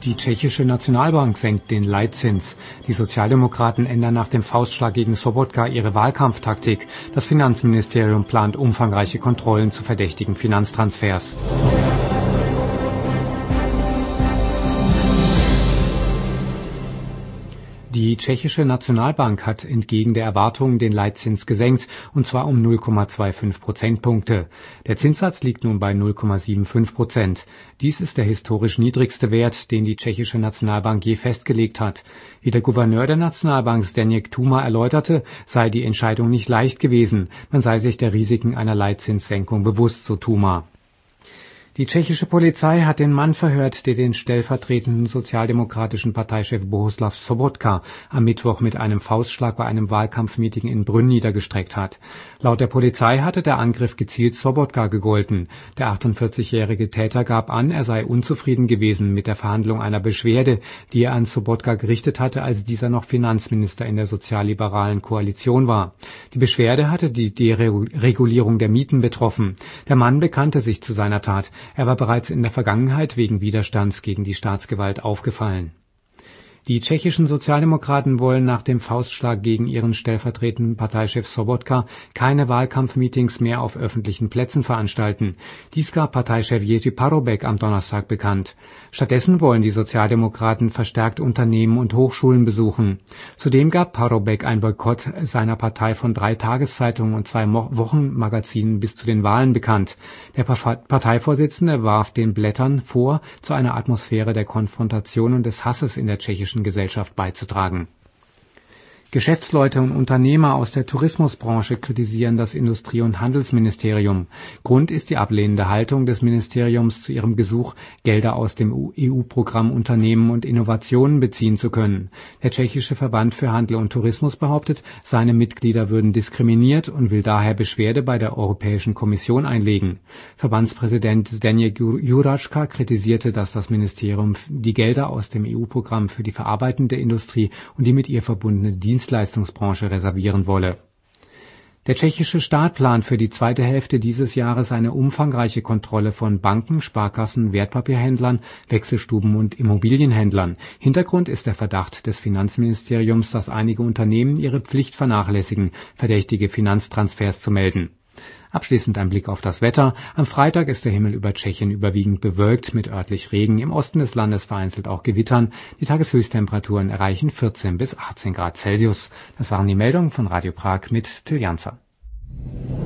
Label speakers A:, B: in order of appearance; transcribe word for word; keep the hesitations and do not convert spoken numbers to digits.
A: Die tschechische Nationalbank senkt den Leitzins. Die Sozialdemokraten ändern nach dem Faustschlag gegen Sobotka ihre Wahlkampftaktik. Das Finanzministerium plant umfangreiche Kontrollen zu verdächtigen Finanztransfers. Die tschechische Nationalbank hat entgegen der Erwartungen den Leitzins gesenkt, und zwar um null Komma fünfundzwanzig Prozentpunkte. Der Zinssatz liegt nun bei null Komma fünfundsiebzig Prozent. Dies ist der historisch niedrigste Wert, den die tschechische Nationalbank je festgelegt hat. Wie der Gouverneur der Nationalbank Zdeněk Tuma erläuterte, sei die Entscheidung nicht leicht gewesen. Man sei sich der Risiken einer Leitzinssenkung bewusst, so Tuma. Die tschechische Polizei hat den Mann verhört, der den stellvertretenden sozialdemokratischen Parteichef Bohuslav Sobotka am Mittwoch mit einem Faustschlag bei einem Wahlkampfmeeting in Brünn niedergestreckt hat. Laut der Polizei hatte der Angriff gezielt Sobotka gegolten. Der achtundvierzigjährige Täter gab an, er sei unzufrieden gewesen mit der Verhandlung einer Beschwerde, die er an Sobotka gerichtet hatte, als dieser noch Finanzminister in der sozialliberalen Koalition war. Die Beschwerde hatte die Deregulierung der Mieten betroffen. Der Mann bekannte sich zu seiner Tat. Er war bereits in der Vergangenheit wegen Widerstands gegen die Staatsgewalt aufgefallen. Die tschechischen Sozialdemokraten wollen nach dem Faustschlag gegen ihren stellvertretenden Parteichef Sobotka keine Wahlkampfmeetings mehr auf öffentlichen Plätzen veranstalten. Dies gab Parteichef Jerzy Paroubek am Donnerstag bekannt. Stattdessen wollen die Sozialdemokraten verstärkt Unternehmen und Hochschulen besuchen. Zudem gab Paroubek ein Boykott seiner Partei von drei Tageszeitungen und zwei Wochenmagazinen bis zu den Wahlen bekannt. Der Parteivorsitzende warf den Blättern vor, zu einer Atmosphäre der Konfrontation und des Hasses in der tschechischen Gesellschaft beizutragen. Geschäftsleute und Unternehmer aus der Tourismusbranche kritisieren das Industrie- und Handelsministerium. Grund ist die ablehnende Haltung des Ministeriums zu ihrem Gesuch, Gelder aus dem E U-Programm Unternehmen und Innovationen beziehen zu können. Der tschechische Verband für Handel und Tourismus behauptet, seine Mitglieder würden diskriminiert und will daher Beschwerde bei der Europäischen Kommission einlegen. Verbandspräsident Zdeněk Jurečka kritisierte, dass das Ministerium die Gelder aus dem E U-Programm für die verarbeitende Industrie und die mit ihr verbundene Dienstleistungsbranche Dienstleistungsbranche reservieren wolle. Der tschechische Staat plant für die zweite Hälfte dieses Jahres eine umfangreiche Kontrolle von Banken, Sparkassen, Wertpapierhändlern, Wechselstuben und Immobilienhändlern. Hintergrund ist der Verdacht des Finanzministeriums, dass einige Unternehmen ihre Pflicht vernachlässigen, verdächtige Finanztransfers zu melden. Abschließend ein Blick auf das Wetter. Am Freitag ist der Himmel über Tschechien überwiegend bewölkt mit örtlich Regen, im Osten des Landes vereinzelt auch Gewittern. Die Tageshöchsttemperaturen erreichen vierzehn bis achtzehn Grad Celsius. Das waren die Meldungen von Radio Prag mit Till Janzer.